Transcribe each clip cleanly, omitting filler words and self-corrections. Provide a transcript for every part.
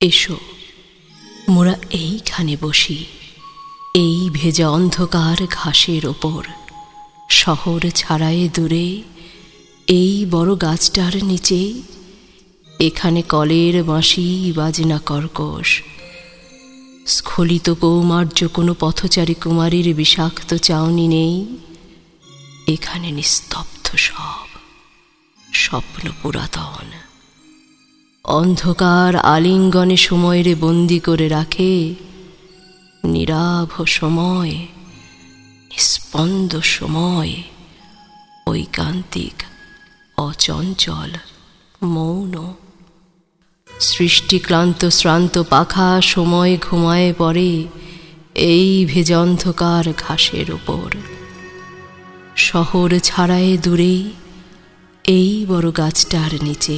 এসো মোরা এইখানে বসি, এই ভেজা অন্ধকার ঘাসের ওপর, শহর ছাড়ায়ে দূরে এই বড় গাছটার নিচে। এখানে কলের বাঁশি বাজে না কর্কশ, স্খলিত কৌমার্য কোনো পথচারী কুমারীর বিষাক্ত চাউনি নেই। এখানে নিস্তব্ধ সব স্বপ্ন পুরাতন, অন্ধকার আলিঙ্গনে সময়ের বন্দি করে রাখে। নীরব সময়, নিস্পন্দ সময়, ঐকান্তিক, অচঞ্চল, মৌন। সৃষ্টিক্লান্ত শ্রান্ত পাখা সময় ঘুমায় পড়ে এই ভেজা অন্ধকার ঘাসের ওপর, শহর ছাড়ায় দূরে এই বড় গাছটার নিচে।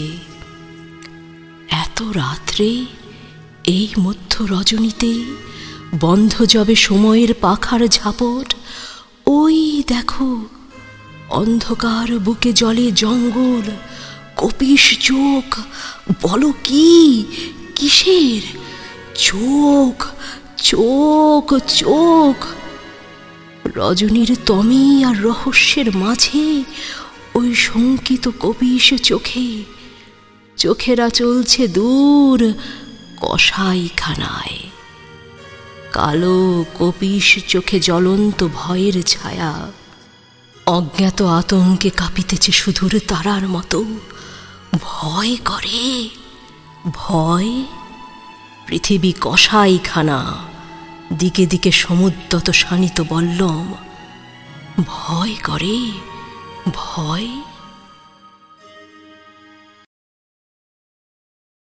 এত রাত্রে এই মধ্য রজনীতে বন্ধ যবে সময়ের পাখার ঝাপট, ওই দেখো অন্ধকার বুকে জলে জঙ্গল, কপিস চোখ। বলো কি, কিসের চোখ? চোখ চোখ রজনীর তমি আর রহস্যের মাঝে ওই শঙ্কিত কপিস চোখে, চোখেরা চলছে দূর কসাইখানায়। কালো কপিস চোখে জ্বলন্ত ভয়ের ছায়া, অজ্ঞাত আতঙ্কে কাঁপিতেছে সুদূর তারার মতো। ভয় করে, ভয়। পৃথিবী কসাইখানা, দিকে দিকে সমুদ্যত শানিত বল্লম। ভয় করে, ভয়।